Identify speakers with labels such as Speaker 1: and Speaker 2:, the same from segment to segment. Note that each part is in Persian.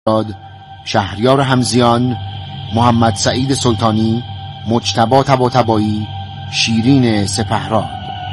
Speaker 1: شهریار همزیان، محمد سعید سلطانی، مجتبی طباطبایی، شیرین سپهراد.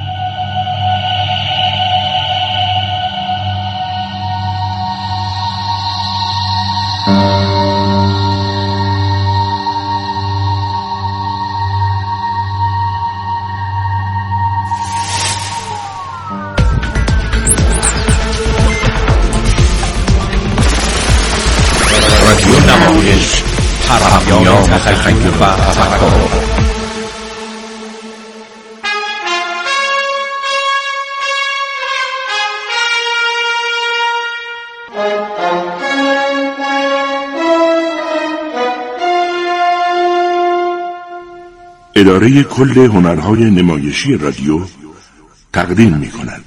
Speaker 2: اداره کل هنرهای نمایشی رادیو تقدیم می‌کند.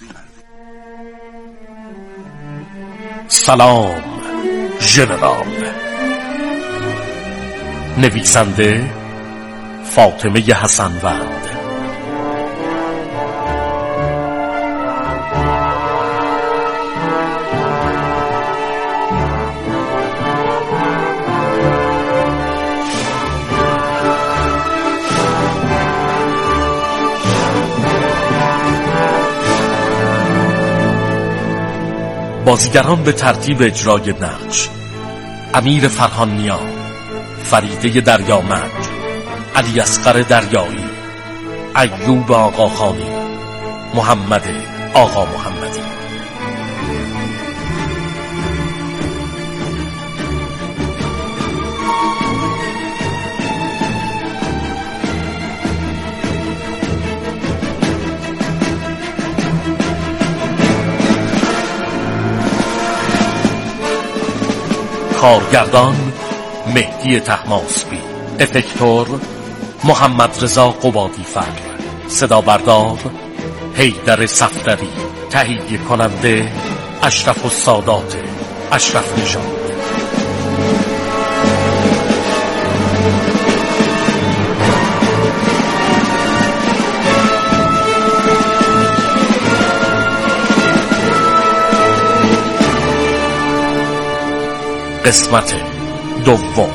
Speaker 3: سلام ژنرال. نویسنده فاطمه حسنوند. بازیگران به ترتیب اجرای نقش: امیر فرهانیا، فریده دریامرج، علی اصغر دریایی، ایوب آقاخانی، محمد آقا محمدی. کارگردان مهدی طهماسبی، افکتور محمد رضا قبادی‌فر، صدا بردار حیدر صفدری، تهیه کننده اشرف السادات اشرف نژاد. قسمت دوم.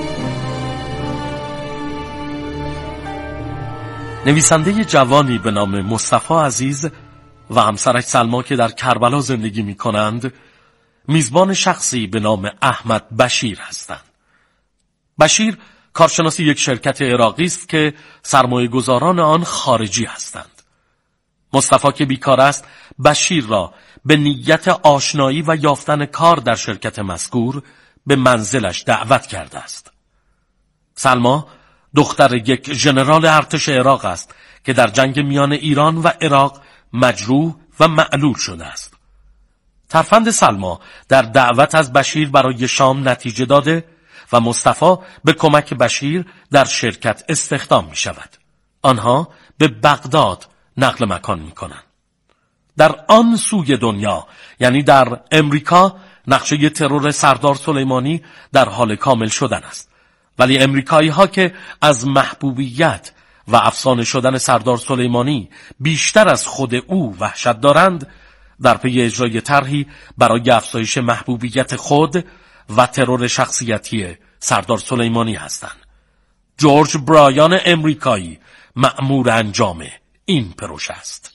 Speaker 3: نویسنده جوانی به نام مصطفی عزیز و همسرش سلما که در کربلا زندگی می کنند میزبان شخصی به نام احمد بشیر هستند. بشیر کارشناس یک شرکت عراقی است که سرمایه گذاران آن خارجی هستند. مصطفی که بیکار است بشیر را به نیت آشنایی و یافتن کار در شرکت مذکور به منزلش دعوت کرده است. سلما دختر یک ژنرال ارتش عراق است که در جنگ میان ایران و عراق مجروح و معلول شده است. ترفند سلما در دعوت از بشیر برای شام نتیجه داده و مصطفی به کمک بشیر در شرکت استخدام می شود. آنها به بغداد نقل مکان می کنند. در آن سوی دنیا، یعنی در امریکا، نقشه ترور سردار سلیمانی در حال کامل شدن است. ولی امریکایی ها که از محبوبیت و افسانه شدن سردار سلیمانی بیشتر از خود او وحشت دارند، در پی اجرای طرحی برای افزایش محبوبیت خود و ترور شخصیتی سردار سلیمانی هستند. جورج برایان امریکایی مأمور انجام این پروژه است.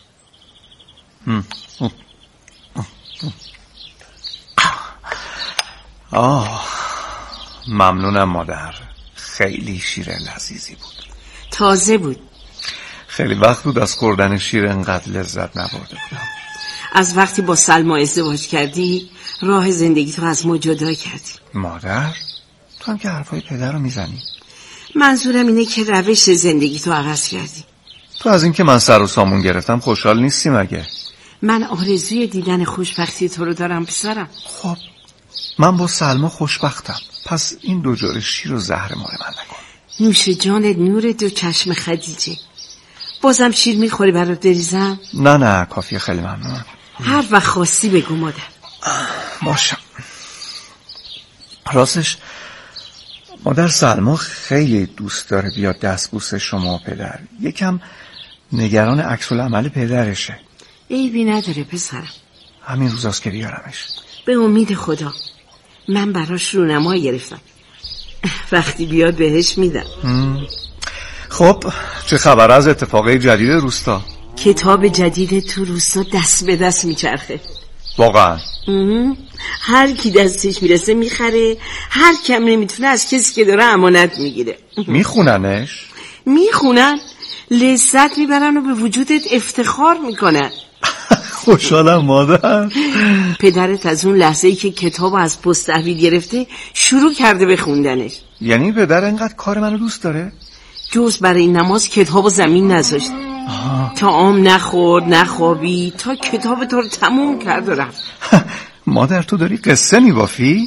Speaker 4: ممنونم مادر. خیلی شیر لذیذی بود.
Speaker 5: تازه بود.
Speaker 4: خیلی وقت بود از خوردن شیر انقدر لذت نبرده بودم.
Speaker 5: از وقتی با سلما ازدواج کردی راه زندگی تو از ما جدا کردی.
Speaker 4: مادر تو هم که حرفای پدر رو میزنی.
Speaker 5: منظورم اینه که روش زندگی تو عوض کردی.
Speaker 4: تو از این که من سر و سامون گرفتم خوشحال نیستی مگه؟
Speaker 5: من آرزوی دیدن خوشبختی تو رو دارم پسرم.
Speaker 4: خب من با سلما خوشبختم، پس این دو جور شیر و زهر مال من نکن.
Speaker 5: نوش جانت نور دو چشم خدیجه. بازم شیر میخوری برات بریزم؟
Speaker 4: نه کافیه، خیلی ممنونم.
Speaker 5: هر وقت خواستی بگو مادر.
Speaker 4: باشم. راستش مادر سلما خیلی دوست داره بیاد دستبوس شما و پدر. یکم نگران عکس العمل پدرشه.
Speaker 5: عیبی نداره پسرم.
Speaker 4: همین روزاست که بیارمش.
Speaker 5: به امید خدا. من براش رونما گرفتم، وقتی بیاد بهش میدم.
Speaker 4: خب چه خبر از اتفاقی جدید روستا؟
Speaker 5: کتاب جدید تو روستا دست به دست میچرخه
Speaker 4: واقعا.
Speaker 5: هر کی دستش میرسه میخره، هر کم نمیتونه از کسی که داره امانت میگیره.
Speaker 4: میخوننش؟
Speaker 5: میخونن، لذت میبرن و به وجودت افتخار میکنن.
Speaker 4: خوشحالم مادر.
Speaker 5: پدرت از اون لحظه‌ای که کتابو از پست تحویل گرفته شروع کرده به خوندنش.
Speaker 4: یعنی پدر اینقدر کار منو دوست داره؟
Speaker 5: جز برای این نماز کتابو زمین نذاشت. تا عام نخورد نخوابی تا کتاب تو رو تموم کرد و رفت.
Speaker 4: مادر تو داری قصه میبافی؟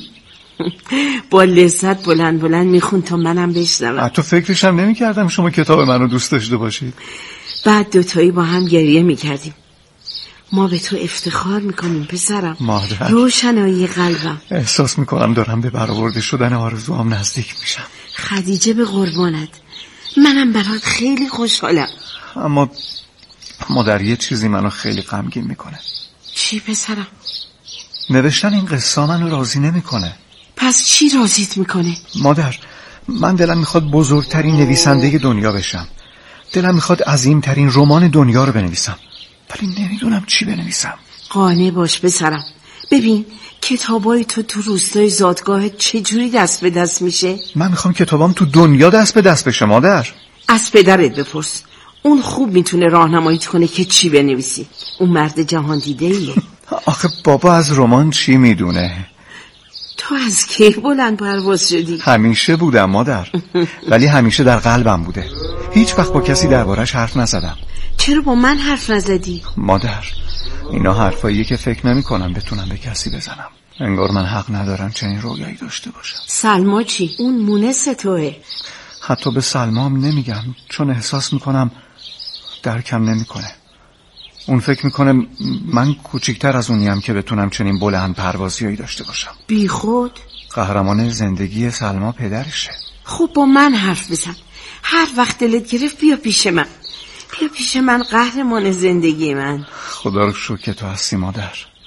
Speaker 5: با لذت بلند بلند میخون تا منم بشنوم.
Speaker 4: تو فکرشم نمیکردم شما کتاب منو دوست داشته باشید.
Speaker 5: بعد دوتایی با هم گریه میکردیم. ما به تو افتخار میکنیم پسرم.
Speaker 4: مادر،
Speaker 5: روشنایی قلبم.
Speaker 4: احساس میکنم دارم به برآورده شدن آرزوام نزدیک میشم.
Speaker 5: خدیجه به قربانت، منم برات خیلی خوشحالم.
Speaker 4: اما مادر یه چیزی منو خیلی غمگین میکنه.
Speaker 5: چی پسرم؟
Speaker 4: نوشتن این قصه منو راضی نمیکنه.
Speaker 5: پس چی راضیت میکنه؟
Speaker 4: مادر، من دلم میخواد بزرگترین نویسنده دنیا بشم. دلم میخواد عظیمترین رمان دنیا رو بنویسم، ولی نمیدونم چی بنویسم.
Speaker 5: قانع باش پسرم. ببین کتابای تو روستای زادگاهت چجوری دست به دست میشه؟
Speaker 4: من میخوام کتابام تو دنیا دست به دست بشه مادر.
Speaker 5: از پدرت بپرس، اون خوب میتونه راهنماییت کنه که چی بنویسی. اون مرد جهان دیده ایه.
Speaker 4: آخه بابا از رمان چی میدونه؟
Speaker 5: تو از کی بلند پرواز شدی؟
Speaker 4: همیشه بودم مادر، ولی همیشه در قلبم بوده. هیچ وقت با کسی دربارش حرف نزدم.
Speaker 5: چرا با من حرف نزدی؟
Speaker 4: مادر، اینا حرفاییه که فکر نمی کنم بتونم به کسی بزنم. انگار من حق ندارم چنین رویایی داشته باشم.
Speaker 5: سلما چی؟ اون مونس توه.
Speaker 4: حتی به سلمام نمیگم، چون احساس میکنم درکم نمیکنه. اون فکر میکنه من کوچیکتر از اونیم که بتونم چنین بلند پروازیایی داشته باشم.
Speaker 5: بی خود؟
Speaker 4: قهرمان زندگی سلما پدرشه.
Speaker 5: خب با من حرف بزن. هر وقت دلت گرفت بیا پیش من. بیا پیش من قهرمان زندگی من.
Speaker 4: خدا رو شکر که تو هستی مادر.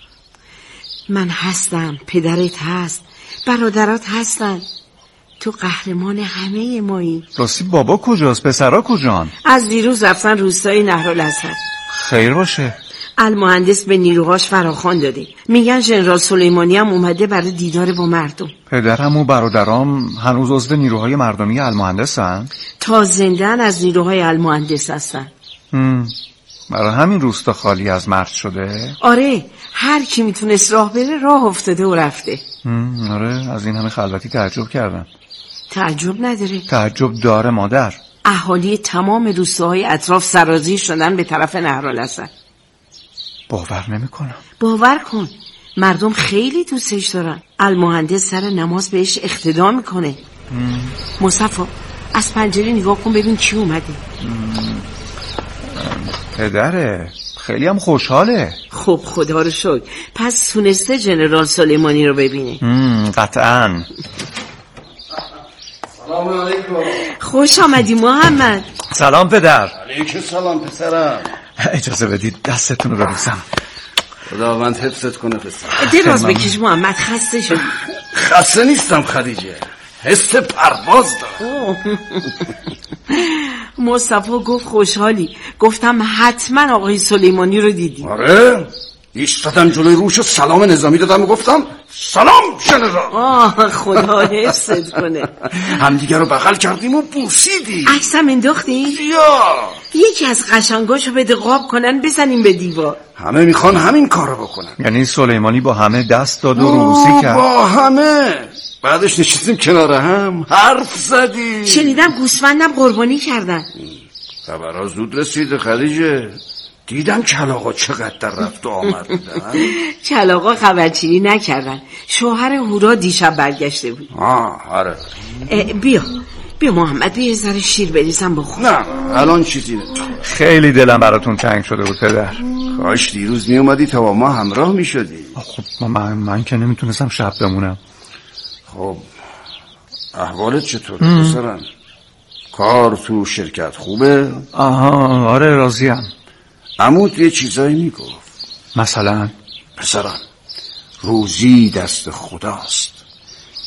Speaker 5: من هستم، پدرت هست، برادرات هستن. تو قهرمان همه مایی.
Speaker 4: راستی بابا کجاست؟ پسرا کجان؟
Speaker 5: از دیروز رفتن روستای نهرالاسد.
Speaker 4: خیر باشه.
Speaker 5: المهندس به نیروهاش فراخوان داده. میگن ژنرال سلیمانی هم اومده برای دیدار با مردم.
Speaker 4: پدرم و برادرام هنوز عضو نیروهای مردمی المهندسن؟
Speaker 5: تا زندن از نیروهای المهندس هستن.
Speaker 4: برای همین روستا خالی از مرد شده؟
Speaker 5: آره، هر کی میتونست راه بره راه افتاده و رفته.
Speaker 4: آره، از این همه خلوتی تعجب کردم.
Speaker 5: تعجب نداره.
Speaker 4: تعجب داره مادر.
Speaker 5: اهالی تمام روستاهای اطراف سرازیر شدن به طرف نهرالاسد.
Speaker 4: باور نمیکنم.
Speaker 5: باور کن، مردم خیلی دوستش دارن. المهندس سر نماز بهش اقتدا میکنه. مصطفی از پنجره نگاه کن ببین کی اومده.
Speaker 6: پدره، خیلی هم خوشحاله.
Speaker 5: خب خدا رو شکر، پس تونسته جنرال سلیمانی رو ببینه.
Speaker 6: قطعاً.
Speaker 7: سلام علیکم.
Speaker 5: خوش آمدی محمد.
Speaker 6: سلام پدر.
Speaker 7: علیکم سلام پسرم.
Speaker 4: اجازه بدید دستتون رو ببوسم.
Speaker 7: خداوند حفظت کنه پسر.
Speaker 5: دراز بکش محمد، خسته شد.
Speaker 7: خسته نیستم خدیجه، حس پرواز دارم.
Speaker 5: مصطفی گفت خوشحالی، گفتم حتما آقای سلیمانی رو دیدی.
Speaker 7: آره، ایستادم جلوی روش و سلام نظامی دادم و گفتم سلام ژنرال.
Speaker 5: خدا حفظت کنه.
Speaker 7: همدیگه رو بغل کردیم و بوسیدیم.
Speaker 5: عکسم انداختی؟
Speaker 7: یا
Speaker 5: یکی از قشنگاشو بده قاب کنن بزنیم به دیوار.
Speaker 7: همه میخوان همین کارو بکنن.
Speaker 4: یعنی سلیمانی با همه دست داد و روسی کرد؟
Speaker 7: با همه. بعدش نشستیم کنار هم حرف زدیم.
Speaker 5: شنیدم گوسفندم قربانی کردن.
Speaker 7: خبرها زود رسیده خدیجه. دیدم کلاغا چقدر در رفت و آمد بودن.
Speaker 5: کلاغا خبرچینی نکردن. شوهر هورا دیشب برگشته بود.
Speaker 7: آره.
Speaker 5: بیا محمد، بیا یه ذره شیر بریزم بخور.
Speaker 7: نه الان چیزی نه.
Speaker 4: خیلی دلم براتون تنگ شده بود پدر.
Speaker 7: کاش دیروز می اومدی تا با ما همراه می شدی.
Speaker 4: خب من که نمیتونستم شب بمونم.
Speaker 7: خب احوالت چطوره پسرم؟ کار تو شرکت خوبه؟
Speaker 4: آره راضیم.
Speaker 7: عمود یه چیزایی میگفت.
Speaker 4: مثلا؟
Speaker 7: پسرم روزی دست خداست.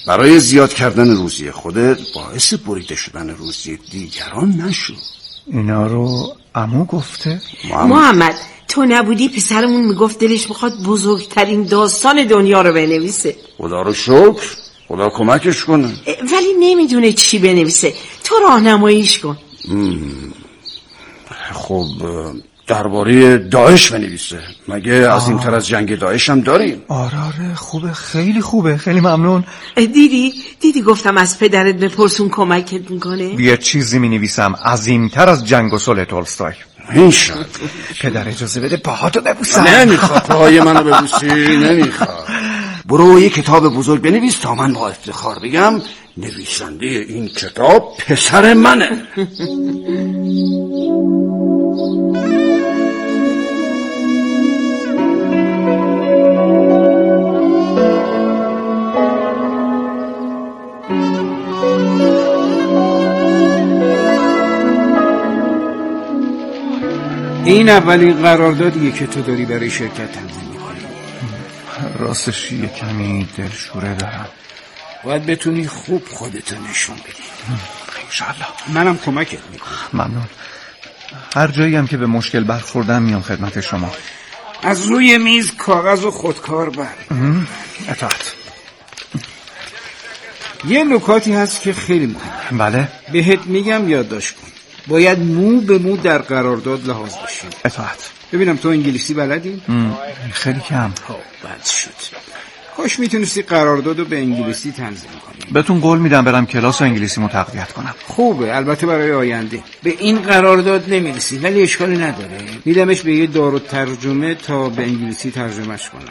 Speaker 7: برای زیاد کردن روزی خودت باعث بریده شدن روزی دیگران نشو.
Speaker 4: اینا رو عمو گفته؟
Speaker 5: محمد تو نبودی پسرمون میگفت دلش میخواد بزرگترین داستان دنیا رو بنویسه.
Speaker 7: خدا رو شکر، خدا کمکش کنه.
Speaker 5: ولی نمیدونه چی بنویسه، تو راهنماییش کن.
Speaker 7: خب درباره داعش بنویسه. مگه از این تر از جنگ داعش هم داریم؟
Speaker 4: آره خوبه، خیلی خوبه، خیلی ممنون.
Speaker 5: دیدی گفتم از پدرت بپرسون کمکت میکنه.
Speaker 4: یه چیزی مینویسم عظیم‌تر از جنگ و صلح تولستوی.
Speaker 7: این شد.
Speaker 4: پدر اجازه بده پاهاتو ببوسم.
Speaker 7: نمیخواد پاهای منو ببوسی، نمیخواد. برو یه کتاب بزرگ بنویس تا من با افتخار بگم نویسنده این کتاب پسر منه.
Speaker 8: این اولین قراردادیه که تو داری برای شرکت تنظیم می‌کنی.
Speaker 4: راستش یه کمی دلشوره دارم.
Speaker 8: باید بتونی خوب خودتو نشون بدی.
Speaker 4: انشالله.
Speaker 8: منم کمکت میکنم.
Speaker 4: ممنون. هر جایی هم که به مشکل برخوردم میام خدمت شما.
Speaker 8: از روی میز کاغذ و خودکار بر.
Speaker 4: اطاعت.
Speaker 8: یه نکاتی هست که خیلی مهمه.
Speaker 4: بله.
Speaker 8: بهت میگم یادداشت کن. باید مو به مو در قرارداد لحاظ بشه.
Speaker 4: اطاعت.
Speaker 8: ببینم تو انگلیسی بلدی؟
Speaker 4: خیلی کم.
Speaker 8: بد شد. کاش میتونستی قراردادو به انگلیسی تنظیم کنی.
Speaker 4: بهتون قول میدم برم کلاس انگلیسیمو تقویت کنم.
Speaker 8: خوبه، البته برای آینده. به این قرارداد نمیرسی ولی اشکالی نداره. میدمش به یه دارالترجمه تا به انگلیسی ترجمهش کنن.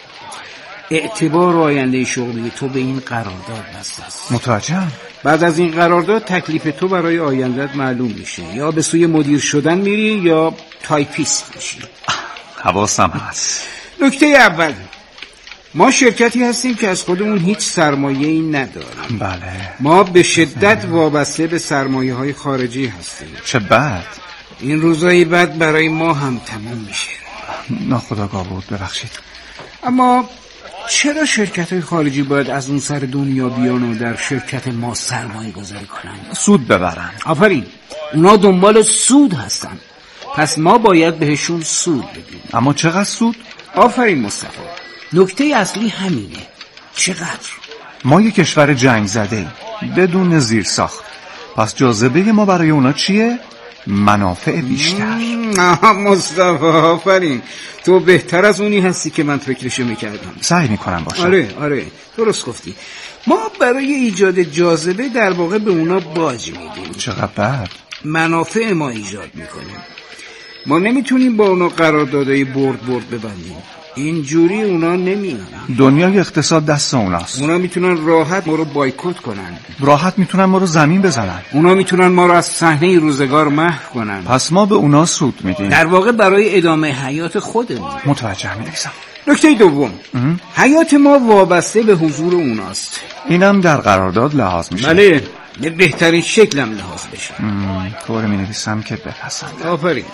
Speaker 8: اعتبار و آینده شغلی تو به این قرارداد بسته است.
Speaker 4: متوجهم.
Speaker 8: بعد از این قرارداد تکلیف تو برای آیندهت معلوم میشه. یا به سوی مدیر شدن میری یا تایپیست میشی.
Speaker 4: حواسم هست.
Speaker 8: نکته اول، ما شرکتی هستیم که از خودمون هیچ سرمایه‌ای نداریم.
Speaker 4: بله.
Speaker 8: ما به شدت وابسته به سرمایه‌های خارجی هستیم.
Speaker 4: چه بد.
Speaker 8: این روزای بعد برای ما هم تموم میشه.
Speaker 4: ناخودآگاه بود، ببخشید.
Speaker 8: اما چرا شرکت‌های خارجی باید از اون سر دنیا بیان و در شرکت ما سرمایه گذاری کنن؟
Speaker 4: سود ببرن.
Speaker 8: آفرین، اونا دنبال سود هستن، پس ما باید بهشون سود بدیم.
Speaker 4: اما چقدر سود؟
Speaker 8: آفرین مصطفی، نکته اصلی همینه. چقدر؟
Speaker 4: ما یک کشور جنگ زده بدون زیر ساخت، پس جاذبه ما برای اونا چیه؟ منافع بیشتر.
Speaker 8: مصطفی آفرین، تو بهتر از اونی هستی که من فکرشو میکردم.
Speaker 4: سعی میکنم باشم.
Speaker 8: آره درست گفتی. ما برای ایجاد جاذبه در واقع به اونا باج میدیم.
Speaker 4: چقدر بد.
Speaker 8: منافع ما ایجاد میکنیم. ما نمیتونیم با اونا قراردادهای برد ببندیم، اینجوری اونا نمیان.
Speaker 4: دنیای اقتصاد دست اوناست.
Speaker 8: اونا میتونن راحت ما رو بایکوت کنن،
Speaker 4: راحت میتونن ما رو زمین بزنن.
Speaker 8: اونا میتونن ما رو از صحنه روزگار محو کنن.
Speaker 4: پس ما به اونا سود میدیم،
Speaker 8: در واقع برای ادامه حیات خودمون.
Speaker 4: متوجه میشم.
Speaker 8: نکته دوم، حیات ما وابسته به حضور اوناست.
Speaker 4: اینم در قرارداد لحاظ میشه.
Speaker 8: بله، به بهترین شکلم لحاظ بشه.
Speaker 4: طور می‌نویسم که بپسند.
Speaker 8: آفرین.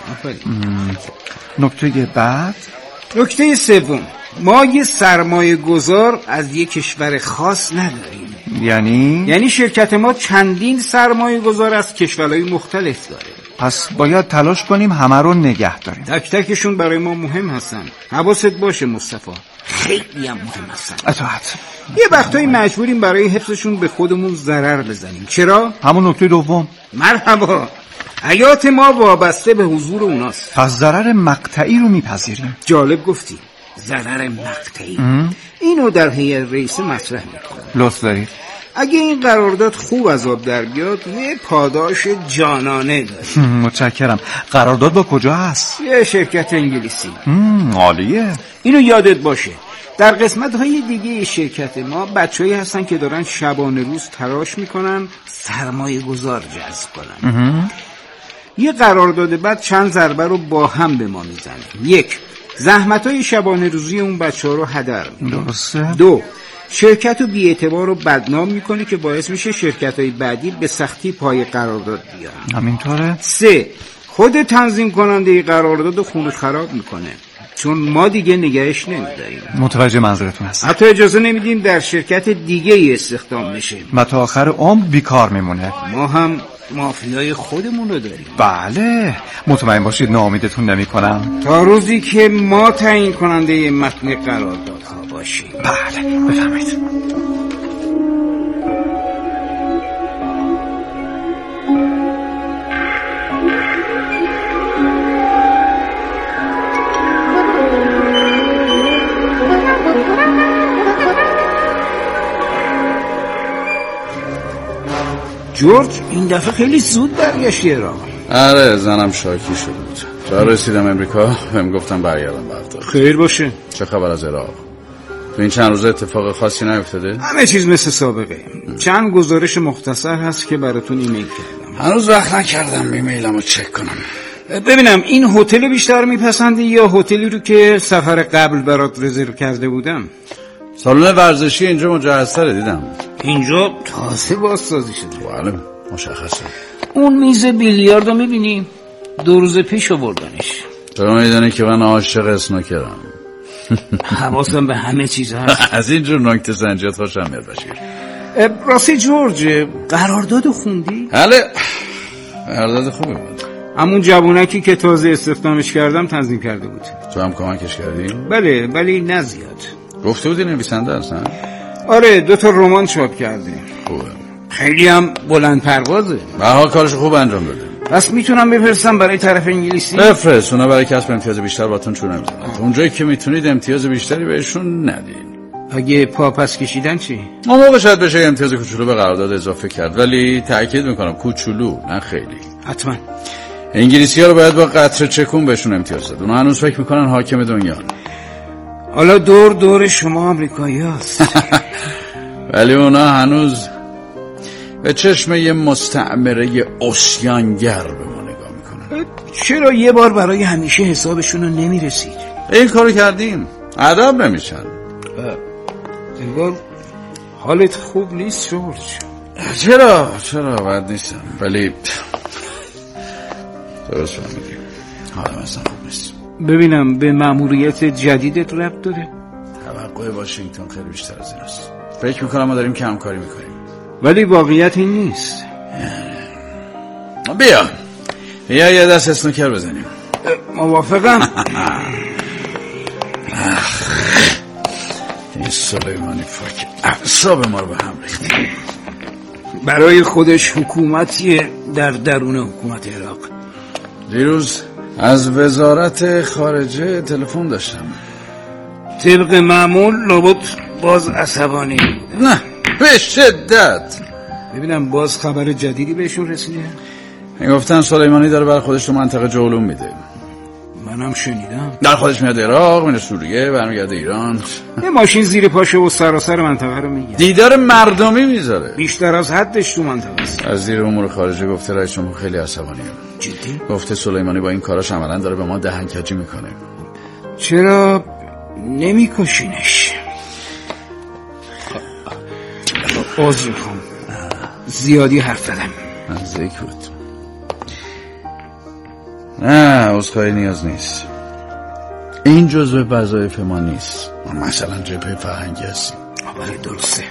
Speaker 4: نکته بعد،
Speaker 8: نکته سوم، ما یه سرمایه گذار از یه کشور خاص نداریم. یعنی شرکت ما چندین سرمایه گذار از کشورهای مختلف داره.
Speaker 4: پس باید تلاش کنیم همه رو نگه داریم.
Speaker 8: تک تکشون برای ما مهم هستن. حواست باشه مصطفی، خیلی هم مهم هستن.
Speaker 4: اطاعت.
Speaker 8: یه وقتایی مجبوریم برای حفظشون به خودمون ضرر بزنیم. چرا؟
Speaker 4: همون نکته دوم.
Speaker 8: مرحبا، حیات ما وابسته به حضور اوناست.
Speaker 4: پس ضرر مقطعی رو میپذیریم.
Speaker 8: جالب گفتی، ضرر مقطعی. اینو در هیئت رئیسه مطرح میکنم.
Speaker 4: لطف دارید.
Speaker 8: اگه این قرارداد خوب از آب در بیاد یه پاداش جانانه داره.
Speaker 4: متشکرم. قرارداد با کجا هست؟
Speaker 8: یه شرکت انگلیسی.
Speaker 4: عالیه.
Speaker 8: اینو یادت باشه، در قسمت‌های دیگه شرکت ما بچه‌ای هستن که دارن شبانه روز تلاش میکنن سرمایه گذار جذب کنن. یه قرارداد بعد چند ضربه رو با هم به ما میزنه. 1. زحمت‌های شبانه روزی اون بچه‌ها رو هدر می‌کنه.
Speaker 4: درسته.
Speaker 8: 2. شرکت رو بی‌اعتبار و بدنام میکنه که باعث میشه شرکت‌های بعدی به سختی پای قرارداد بیارن.
Speaker 4: همینطوره.
Speaker 8: 3. خود تنظیم کننده قرارداد رو خون خراب میکنه. چون ما دیگه نگهش نمیداریم.
Speaker 4: متوجه منظورتون هست.
Speaker 8: حتی اجازه نمیدیم در شرکت دیگه ای استخدام بشه
Speaker 4: و تا آخر عمر بیکار میمونه.
Speaker 8: ما هم مافیای خودمون رو داریم.
Speaker 4: بله، مطمئن باشید ناامیدتون نمی‌کنم
Speaker 8: تا روزی که ما تعیین کننده متن قراردادها باشیم.
Speaker 4: بله، بفرمایید.
Speaker 8: جورج این دفعه خیلی زود برگشتی ایران.
Speaker 7: آره، زنم شاکی شده بود. تا رسیدم امریکا بهم گفتم برگردم بغداد.
Speaker 8: خیر باشه.
Speaker 7: چه خبر از عراق؟ تو این چند روزه اتفاق خاصی نیفتاده؟
Speaker 8: همه چیز مثل سابقه. چند گزارش مختصر هست که براتون ایمیل کردم.
Speaker 7: هنوز وقت نکردم ایمیلمو چک کنم.
Speaker 8: ببینم این هتل بیشتر میپسندی یا هتلی رو که سفر قبل برات رزرو کرده بودم؟
Speaker 7: سالن ورزشی اینجا مجهزتره دیدم.
Speaker 8: اینجا تازه بازسازی شده.
Speaker 7: بله، مشخصه.
Speaker 8: اون میز بیلیارد رو میبینی؟ 2 روز پیش آوردنش.
Speaker 7: تو میدونی که من عاشق اسنوکرم.
Speaker 8: حواسم به همه چیز هست.
Speaker 7: از اینجور نکته سنجیات خوشم میاد بشیر.
Speaker 8: راستی جورج، قرارداد خوندی؟
Speaker 7: بله، قرارداد خوبی بود.
Speaker 8: همون جوونکی که تازه استخدامش کردم تنظیم کرده بود.
Speaker 7: تو هم کمکش کردی؟
Speaker 8: بله، ولی نه زیاد.
Speaker 7: گفته بودی نویسنده هستن؟
Speaker 8: آره، 2 رمان چاپ کرده.
Speaker 7: خوبه.
Speaker 8: خیلی هم بلند پروازه.
Speaker 7: به هر حال کارش خوب انجام بده.
Speaker 8: پس میتونم بفرستم برای طرف انگلیسی؟
Speaker 7: بفرست، اونا برای کسب امتیاز بیشتر باتون چون نمیزنن. اونجایی که میتونید امتیاز بیشتری بهشون ندین.
Speaker 8: اگه پا پس کشیدن چی؟
Speaker 7: اون موقع شاید بشه امتیاز کوچولو به قرارداد اضافه کرد، ولی تأکید میکنم کوچولو، نه خیلی.
Speaker 8: حتما.
Speaker 7: انگلیسی ها رو باید با قطره چکون بهشون امتیاز داد. اونا هنوز فکر میکنن حاکم دنیا.
Speaker 8: حالا دور شما آمریکایی هست.
Speaker 7: ولی اونا هنوز به چشم یه مستعمره عصیانگر به ما نگاه میکنن.
Speaker 8: چرا یه بار برای همیشه حسابشون رو نمیرسید؟
Speaker 7: این کارو کردیم، ادب نمیشن.
Speaker 8: انگار حالت خوب نیست جورج.
Speaker 7: چرا بد نیستم، ولی درست فهمیدی حالم اصلا خوب نیست.
Speaker 8: ببینم به مأموریت جدیدت ربط داره؟
Speaker 7: توقع واشنگتن خیلی بیشتر از این است. فکر میکنم ما داریم کم کاری میکنیم،
Speaker 8: ولی واقعیت این نیست.
Speaker 7: بیا یه دست اسنوکر بزنیم.
Speaker 8: موافقم.
Speaker 7: این سلیمانی فاک اعصاب ما رو به هم ریخت.
Speaker 8: برای خودش حکومتیه در درون حکومت عراق.
Speaker 7: دیروز از وزارت خارجه تلفن داشتم.
Speaker 8: طبق معمول لابد باز عصبانی.
Speaker 7: نه، به شدت.
Speaker 8: ببینم باز خبر جدیدی بهشون رسیده؟
Speaker 7: گفتن سلیمانی داره برای خودش تو منطقه جولون میده.
Speaker 8: منم شنیدم.
Speaker 7: در خودش میاد عراق، میره سوریه، برمیگرده ایران.
Speaker 8: یه ماشین زیر پاشه و سراسر منطقه رو میگه.
Speaker 7: دیدار مردمی میذاره.
Speaker 8: بیشتر از حدش تو منطقه است.
Speaker 7: از وزیر امور خارجه گفته رئیس جمهور خیلی عصبانیه.
Speaker 8: جدی؟
Speaker 7: گفته سلیمانی با این کاراش عملاً داره به ما دهنکجی میکنه.
Speaker 8: چرا نمیکشینش؟ عذر میخوام، زیادی حرف زدم.
Speaker 7: نزدیک بود. نه، عذرخواهی نیاز نیست. این جزء وظایف ما نیست. ما مثلا جبهه فرهنگی هستیم.
Speaker 8: ولی درسته.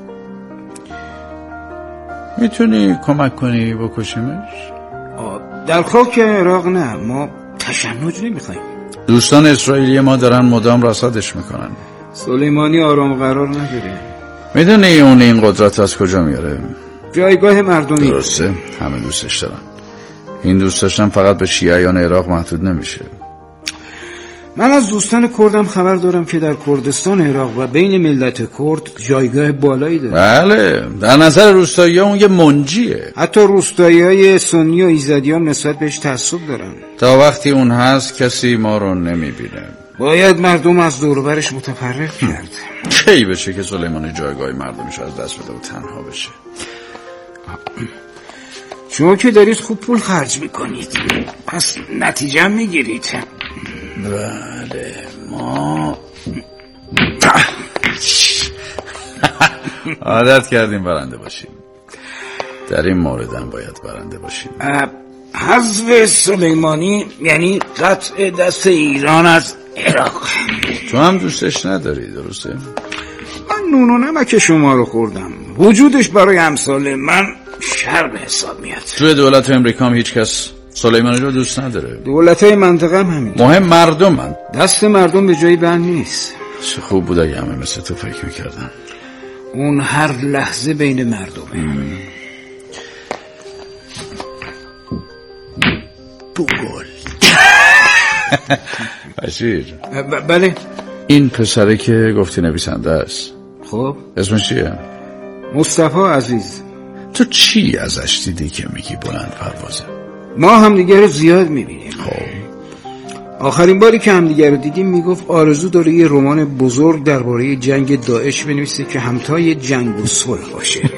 Speaker 7: میتونی کمک کنی بکشیمش؟
Speaker 8: در خاک عراق نه، ما تشنج نمیخوایم.
Speaker 7: دوستان اسرائیلی ما دارن مدام رصادش میکنن.
Speaker 8: سلیمانی آرام قرار نداره.
Speaker 7: میدونی اون این قدرت از کجا میاره؟
Speaker 8: جایگاه مردمی.
Speaker 7: درسته، همه دوستش دارن. این دوست داشتن فقط به شیعیان عراق محدود نمیشه.
Speaker 8: من از دوستان کردم خبر دارم که در کردستان عراق و بین ملت کرد جایگاه بالایی داره.
Speaker 7: بله، در نظر روستایی‌ها اون یه منجیه.
Speaker 8: حتی روستایی‌های سنی و ایزدی هم نسبت بهش تعصب دارن.
Speaker 7: تا وقتی اون هست کسی ما رو نمیبینه.
Speaker 8: باید مردم از دور و برش متفرق کرد.
Speaker 7: کی بشه که سلیمانی جایگاه مردمش از دست بده و تنها بشه؟
Speaker 8: شما که دارید خوب پول خرج میکنید، پس نتیجه میگیرید.
Speaker 7: بله، ما عادت کردیم برنده باشیم. در این مورد هم باید برنده باشیم.
Speaker 8: حذف سلیمانی یعنی قطع دست ایران از عراق.
Speaker 7: تو هم دوستش نداری درسته؟
Speaker 8: من نون و نمک شما رو خوردم. وجودش برای امثال من شر به حساب میاد.
Speaker 7: توی دولت امریکا هم هیچ کس سلیمانی رو دوست نداره.
Speaker 8: دولت‌های منطقه هم همین.
Speaker 7: مهم مردمن.
Speaker 8: دست مردم به جایی بند نیست.
Speaker 7: چه خوب بود اگه همه مثل تو فکر میکردن.
Speaker 8: اون هر لحظه بین مردمه.
Speaker 7: بگل بشیر.
Speaker 8: بله.
Speaker 7: این پسره که گفتی نویسنده است،
Speaker 8: خب
Speaker 7: اسمش چیه؟
Speaker 8: مصطفی عزیز.
Speaker 7: تو چی ازش دیدی که میگی بلند پروازه؟
Speaker 8: ما هم دیگه رو زیاد میبینیم.
Speaker 7: خب
Speaker 8: آخرین باری که هم دیگه رو دیدیم میگفت آرزو داره یه رمان بزرگ درباره جنگ داعش بنویسه که همتای جنگ و صلح باشه.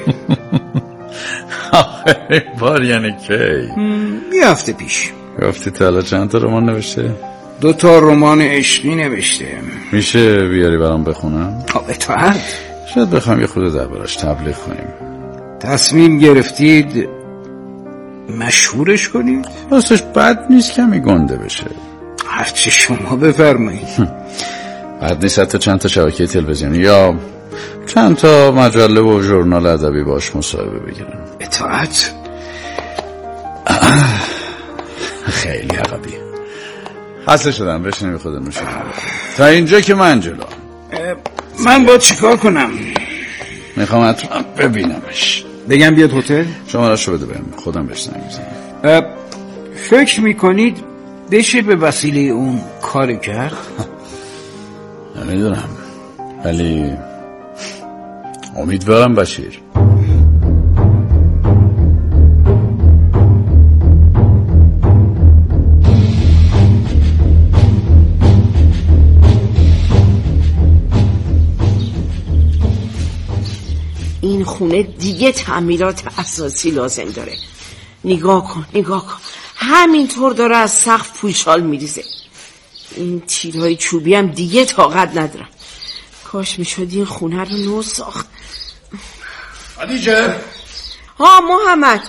Speaker 7: آخرین بار یعنی کی؟
Speaker 8: یه هفته پیش.
Speaker 7: گفتی تا حالا چند تا رمان نوشته؟
Speaker 8: 2 رمان عشقی نوشته.
Speaker 7: میشه بیاری برام بخونم؟
Speaker 8: اطاعت.
Speaker 7: شاید بخوام یه خود دربارش تبلیغ کنیم.
Speaker 8: تصمیم گرفتید مشهورش کنید؟
Speaker 7: راستش بد نیست کمی گنده بشه.
Speaker 8: هرچی شما بفرمایید.
Speaker 7: بد نیست حتی چند تا شبکه تلویزیونی یا چند تا مجله و ژورنال ادبی باش مصاحبه بگیرم.
Speaker 8: اطاعت.
Speaker 7: خیلی عقبی. حاصل شدم بشینیم خود نوشیدم تا اینجا که من جلو.
Speaker 8: من با چیکار کنم؟
Speaker 7: میخوام حتما ببینمش.
Speaker 8: بگم بیاد هتل؟
Speaker 7: شماره‌شو بده بهم، خودم بهش زنگ میزنم.
Speaker 8: فکر میکنید بشه به وسیله اون کاری کرد؟
Speaker 7: نمیدونم ولی امیدوارم بشیر.
Speaker 5: این خونه دیگه تعمیرات اساسی لازم داره. نگاه کن همینطور داره از سقف پوشال میریزه. این تیرهای چوبی هم دیگه طاقت ندارم. کاش میشد این خونه رو نو ساخت.
Speaker 7: خدیجه.
Speaker 5: محمد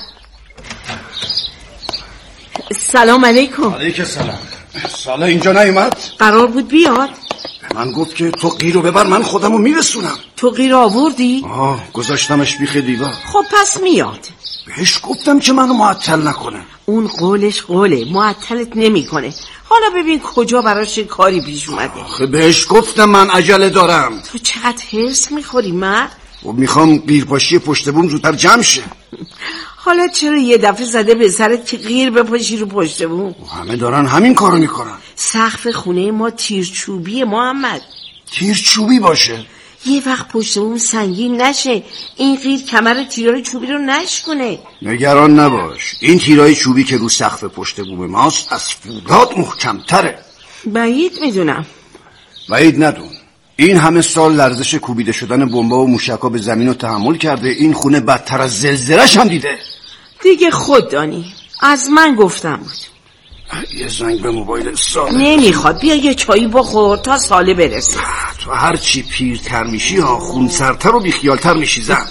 Speaker 5: سلام علیکم.
Speaker 7: علیکم سلام. ساله اینجا نیومد؟
Speaker 5: قرار بود بیاد.
Speaker 7: من گفت که تو قیرو ببر من خودمو میرسونم.
Speaker 5: تو قیر آوردی؟
Speaker 7: گذاشتمش بیخ دیوار.
Speaker 5: خب پس میاد.
Speaker 7: بهش گفتم که منو معطل نکنه.
Speaker 5: اون قولش قوله، معطلت نمیکنه. حالا ببین کجا براش کاری پیش اومده.
Speaker 7: آخه بهش گفتم من عجله دارم.
Speaker 5: تو چقدر حرص میخوری مرد؟
Speaker 7: و میخوام قیرپاشی پشت بوم زودتر جمع شه.
Speaker 5: حالا چرا یه دفعه زده به سرت که قیر بپاشی رو پشت بوم؟
Speaker 7: همه دارن همین کارو میکنن.
Speaker 5: سقف خونه ما تیرچوبیه محمد.
Speaker 7: تیرچوبی باشه؟
Speaker 5: یه وقت پشت بوم سنگین نشه، این قیر کمر تیرای چوبی رو نشکنه.
Speaker 7: نگران نباش، این تیرای چوبی که رو سقف پشت بوم ماست از فولاد محکم‌تره.
Speaker 5: بعید میدونم.
Speaker 7: بعید ندون. این همه سال لرزش کوبیده شدن بمبا و موشک‌ها به زمین رو تحمل کرده. این خونه بدتر از زلزله‌ش هم دیده.
Speaker 5: دیگه خود دانی، از من گفتم بود.
Speaker 7: یه زنگ به موبایل ساله.
Speaker 5: نمیخواد، بیا یه چایی بخور تا ساله برسه.
Speaker 7: تو هر چی پیرتر میشی خونسرتر و بیخیالتر میشی زن.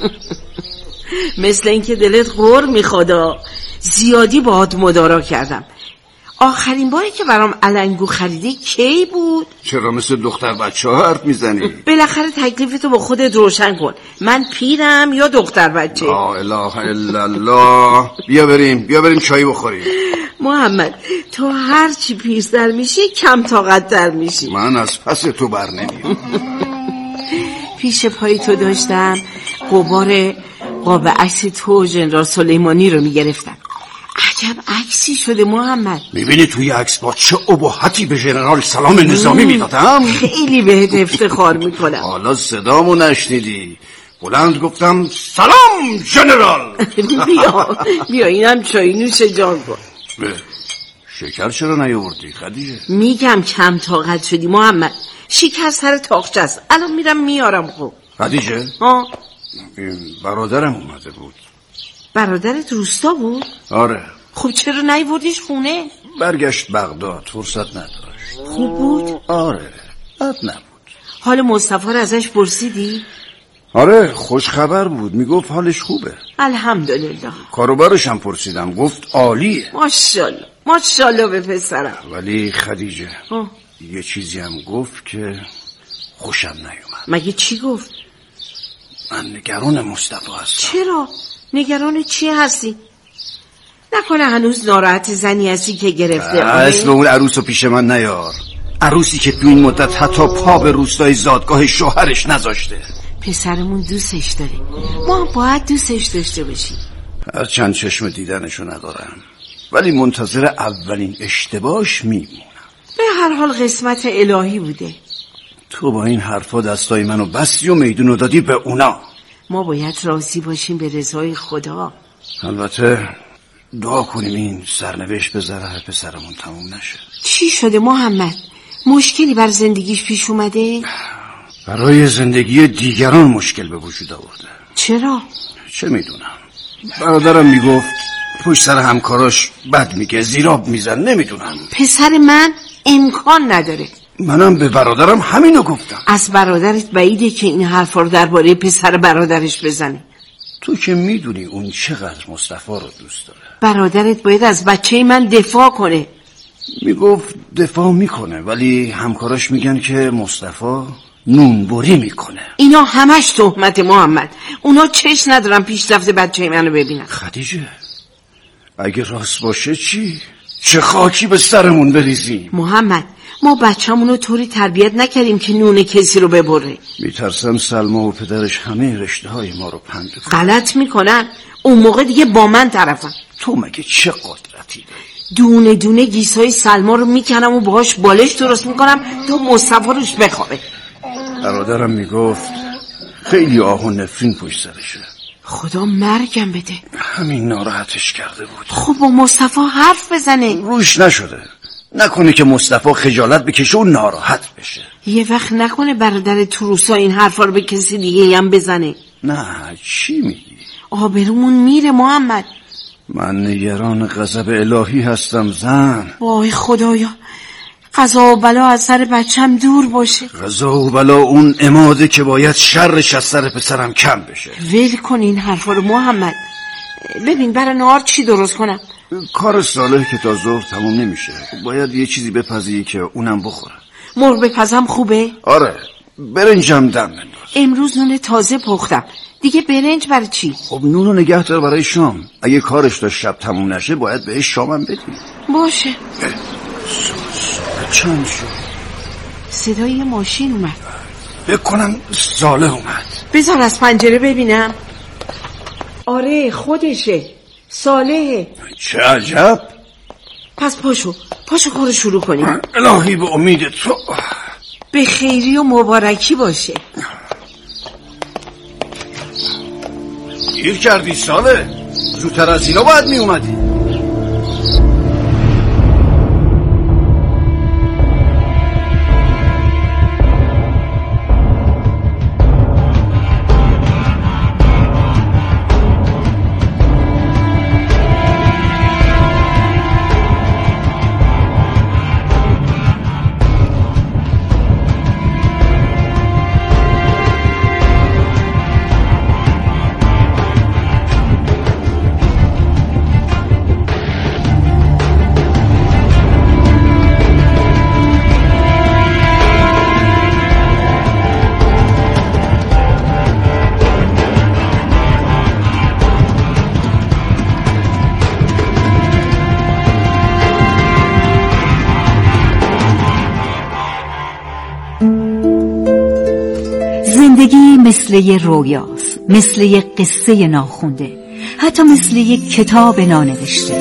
Speaker 5: مثل اینکه دلت غر میخواد. زیادی باهات مدارا کردم. آخرین باری که برام علنگو خریدی کی بود؟
Speaker 7: چرا مثل دختر بچه ها حرف میزنی؟
Speaker 5: بالاخره تکلیفتو با خودت روشن کن. من پیرم یا دختر بچه؟
Speaker 7: لا اله الا الله. بیا بریم چایی بخوریم.
Speaker 5: محمد تو هر چی پیرتر میشی کم طاقت تر میشی.
Speaker 7: من از پس تو بر نمیام.
Speaker 5: پیش پای تو داشتم غبار قاب عکس تو ژنرال سلیمانی رو میگرفتم. عجب عکسی شده محمد.
Speaker 7: میبینی توی عکس با چه ابهتی به ژنرال سلام نظامی میدادم؟
Speaker 5: خیلی بهت افتخار میکنم.
Speaker 7: حالا صدامو نشنیدی؟ بلند گفتم سلام ژنرال.
Speaker 5: بیا اینم چای نوش جان کن.
Speaker 7: شکر چرا نیاوردی خدیجه؟
Speaker 5: میگم کم طاقت شدی محمد. شکر سر تاقچه است، الان میرم میارم. خب
Speaker 7: خدیجه برادرم اومده بود.
Speaker 5: برادرت روستا بود؟
Speaker 7: آره.
Speaker 5: خب چرا نیوردیش خونه؟
Speaker 7: برگشت بغداد، فرصت نداشت.
Speaker 5: خوب بود؟
Speaker 7: آره بد نبود.
Speaker 5: حال مصطفی رو ازش پرسیدی؟
Speaker 7: آره خوش خبر بود، میگفت حالش خوبه.
Speaker 5: الحمدلله.
Speaker 7: کاروبارش هم پرسیدم، گفت عالیه.
Speaker 5: ماشاءالله ماشاءالله به پسرم.
Speaker 7: ولی خدیجه یه چیزی هم گفت که خوشم نیومد.
Speaker 5: مگه چی گفت؟
Speaker 7: من نگران مصطفی هستم.
Speaker 5: چرا؟ نگران چی هستی؟ نکنه هنوز ناراحت زنی هستی که گرفته؟
Speaker 7: اسم اون عروسو پیش من نیار. عروسی که تو این مدت حتی پا به روستای زادگاه شوهرش نذاشته.
Speaker 5: پسرمون دوستش داره، ما باید دوستش داشته باشیم.
Speaker 7: از چند چشم دیدنشو ندارم، ولی منتظر اولین اشتباهش میمونم.
Speaker 5: به هر حال قسمت الهی بوده.
Speaker 7: تو با این حرفا دستای منو بستی و میدونو دادی به اونا.
Speaker 5: ما باید راضی باشیم به رضای خدا.
Speaker 7: البته دعا کنیم این سرنوشت به ضرر پسرمون تموم نشه.
Speaker 5: چی شده محمد؟ مشکلی بر زندگیش پیش اومده؟
Speaker 7: برای زندگی دیگران مشکل به وجود آورده.
Speaker 5: چرا؟
Speaker 7: چه میدونم، برادرم میگفت پشت سر همکاراش بد میگه، زیراب میزن، نمیدونم.
Speaker 5: پسر من امکان نداره.
Speaker 7: منم به برادرم همینو گفتم.
Speaker 5: از برادرت بعیده که این حرفا رو درباره پسر برادرش بزنه.
Speaker 7: تو که میدونی اون چقدر مصطفی رو دوست داره.
Speaker 5: برادرت باید از بچه من دفاع کنه.
Speaker 7: میگفت دفاع میکنه، ولی همکاراش میگن که مصطفی نونبری میکنه.
Speaker 5: اینا همش تهمت محمد. اونا چشم ندارن پیشرفت بچه منو ببینن.
Speaker 7: خدیجه اگه راست باشه چی؟ چه خاکی به سرمون بریزیم؟
Speaker 5: محمد ما بچه‌مونو طوری تربیت نکردیم که نون کسی رو ببره.
Speaker 7: میترسم سلما و پدرش همه رشته های ما رو پند کنن.
Speaker 5: غلط میکنن. اون موقع دیگه با من طرفن.
Speaker 7: تو مگه چه قدرتی داری؟
Speaker 5: دونه دونه گیسای سلما رو میکنم و باهاش بالش درست میکنم تا مصطفی روش بخوابه.
Speaker 7: برادرم میگفت خیلی آه و نفرین پشت سرشه.
Speaker 5: خدا مرگم بده.
Speaker 7: همین ناراحتش کرده بود.
Speaker 5: خب با مصطفی حرف بزنه.
Speaker 7: روش نشده. نکنه که مصطفی خجالت بکشه و ناراحت بشه.
Speaker 5: یه وقت نکنه برادر تروسا این حرفا رو به کسی دیگه هم بزنه.
Speaker 7: نه چی میگی؟
Speaker 5: آبرومون میره محمد.
Speaker 7: من نگران غضب الهی هستم زن.
Speaker 5: وای خدایا، قضا و بلا از سر بچم دور باشه.
Speaker 7: قضا و بلا اون عماده که باید شرش از سر پسرم کم بشه.
Speaker 5: ول کن این حرفا رو محمد. ببین برای نهار چی درست کنم؟
Speaker 7: کار صالح که تا ظهر تموم نمیشه، باید یه چیزی بپزی که اونم بخوره.
Speaker 5: مرغ بپزم خوبه؟
Speaker 7: آره برنجم دم بنداز.
Speaker 5: امروز نون تازه پختم، دیگه برنج برای چی؟
Speaker 7: خب نونو نگه دار برای شام. اگه کارش تا شب تموم نشه باید بهش شامم بدی.
Speaker 5: باشه.
Speaker 7: چند شد؟
Speaker 5: صدای یه ماشین اومد.
Speaker 7: بکنم صالح اومد.
Speaker 5: بذار از پنجره ببینم. آره خودشه، صالحه.
Speaker 7: چه عجب.
Speaker 5: پس پاشو کارو شروع کنیم.
Speaker 7: الهی به امید تو.
Speaker 5: به خیری و مبارکی باشه.
Speaker 7: گیر کردی صالح، زودتر از اینا باید می اومدی.
Speaker 9: زندگی مثل یه رویاست، مثل یه قصه ناخونده، حتی مثل یه کتاب نانوشته.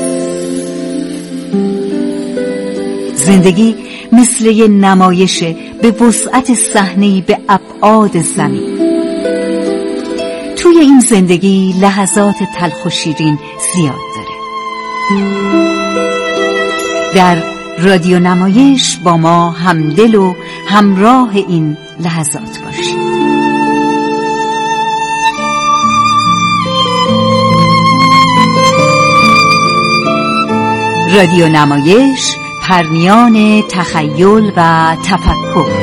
Speaker 9: زندگی مثل یه نمایش به وسعت صحنه‌ای به ابعاد زمین. توی این زندگی لحظات تلخ و شیرین زیاد داره. در رادیو نمایش با ما همدل و همراه این لحظات باشید. رادیو نمایش، پرمیان تخیل و تفکر.